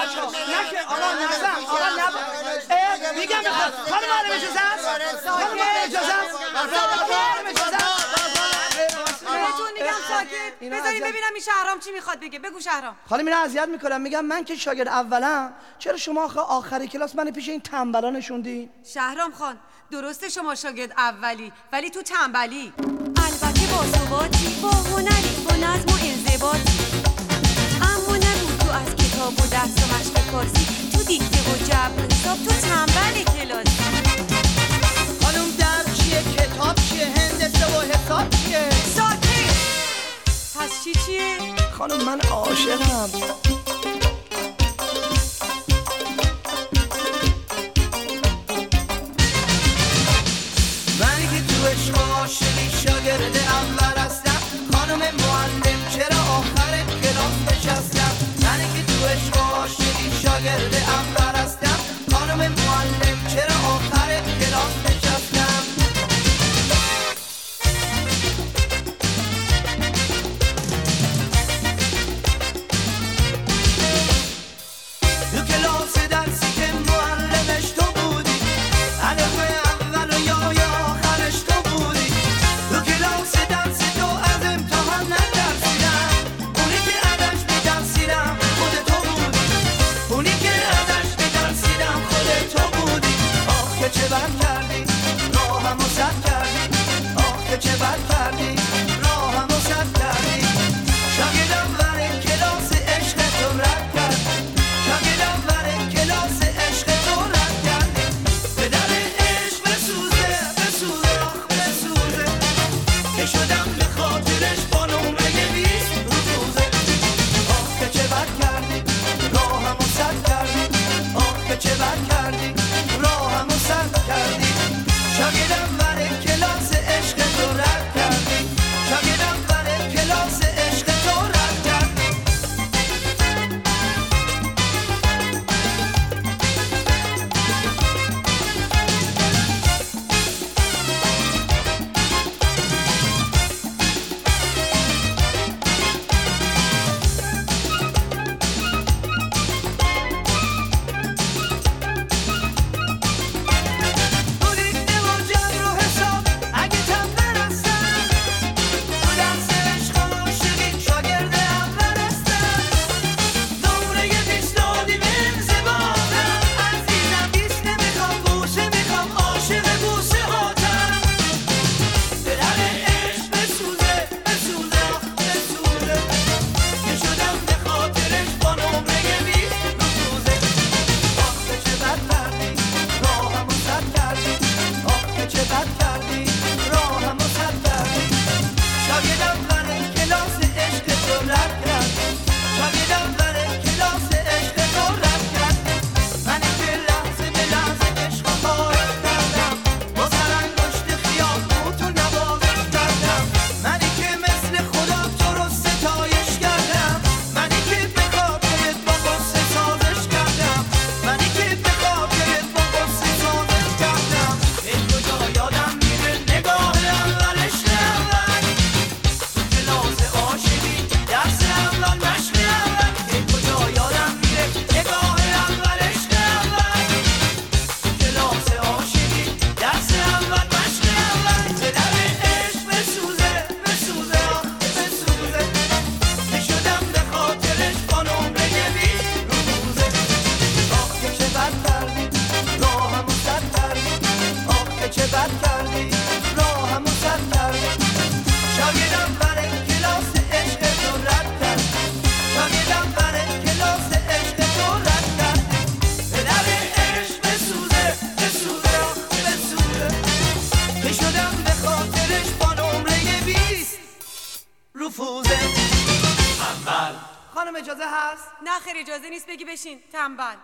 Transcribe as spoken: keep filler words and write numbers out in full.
بچه‌ها نه که آقا نزن آقا نب میگم بخواد خانم معلم اجازه است خانم معلم اجازه است خانم اجازه است بهتون میگم ساکت بذاریم ببینم این شهرام چی میخواد بگه. بگو شهرام. خانم اینا اذیت میکنم. میگم من که شاگرد اولم، چرا شما آخه آخر کلاس من پیش این تنبلا نشوندین؟ شهرام خان درسته شما شاگرد اولی ولی تو تنبلی. البته با ثباتی با هنری با نظم و انضباطی، اما نگو تو از کتاب و درس و مشق فارسی، تو دیکته و جبر و حساب تو تنبل کلاسی. خانم درس چیه؟ کتاب چیه؟ هندسه و حساب چیه؟ ساکت. پس چی چیه؟ خانم من عاشقم. منی که تو عشق عاشقی شاگرد اول هستم، خانم معلم چرا آخر کلاس نشستم؟ منی که تو عشق عاشقی شاگرد اول هستم، خانم معلم چرا آخر کلاس نشستم؟ تو کلاس درسی که معلمش تو بودی، الف اول و یا یا آخرش تو بودی. تو کلاس درسی تو از امتحان نترسیدم، اونی که ازش می‌ترسیدم خود تو بودی. اونی که ازش می‌ترسیدم خود تو بودی. آخ که چه بد کردی راهمو سد کردی، آخ که چه بد کردی راهمو سد کردی. شاگردم برای کلاس عشق تو رد کردی، شاگردم برای کلاس عشق تو رد کردی. به در عشق بسوزه بسوزه آخ بسوزه، که شدم به خاطرش با نمره بیست روزه. آخ که چه بد کردی راهمو سد کردی، آخ که چه بد کردی راهمو سد کردی. شاگردم برای کلاس عشق تو رد کردی، شاگردم برای کلاس عشق تو رد کردی. تو دیکته و جبر و حساب اگه تم نرستم، تو درس عشق و عاشقی شاگرد اول هستم. نمره بیست دادی به انضباطم، عزیزم بیست نمیخوام بوسه میخوام عاشق بوسه هاتم. به در عشق بسوزه بسوزه آخ بسوزه، که شدم به خاطرش با نمره بیست روزه. آخ که چه بد کردی راهمو سد کردی، آخ که چه بد کردی راهمو سد کردی. شاگردم برای کلاس عشق تو رد کردی، شاگردم برای کلاس عشق تو رد کردی. منی که لحظه به لحظه عشق خواهش کردم، با سرانگشت خیال تو نوازش کردم. منی که مثل خدا تو رو ستایش کردم، منی که به خاطرت با قصه سازش کردم، منی که به خاطرت با قصه سازش کردم. ای کجا یادم میره نگاه اولش اول، تو کلاس عاشقی درس اول مشق اول. ای کجا یادم میره نگاه اولش اول، تو کلاس عاشقی درس اول مشق اول. به در عشق بسوزه بسوزه آخ بسوزه، که شدم به خاطرش با نمره بیست روزه. آخ که چه بد کردی راهمو سد کردی، آخ که چه بد کردی راهمو سد کردی. شاگردم برای کلاس عشق تو رد کردی، شاگردم برای کلاس عشق تو رد کردی. به در عشق بسوزه بسوزه آخ بسوزه، که شدم به خاطرش با نمره بیست رفوزه. خانم اجازه هست؟ نه خیر اجازه نیست بگی بشین تنبل.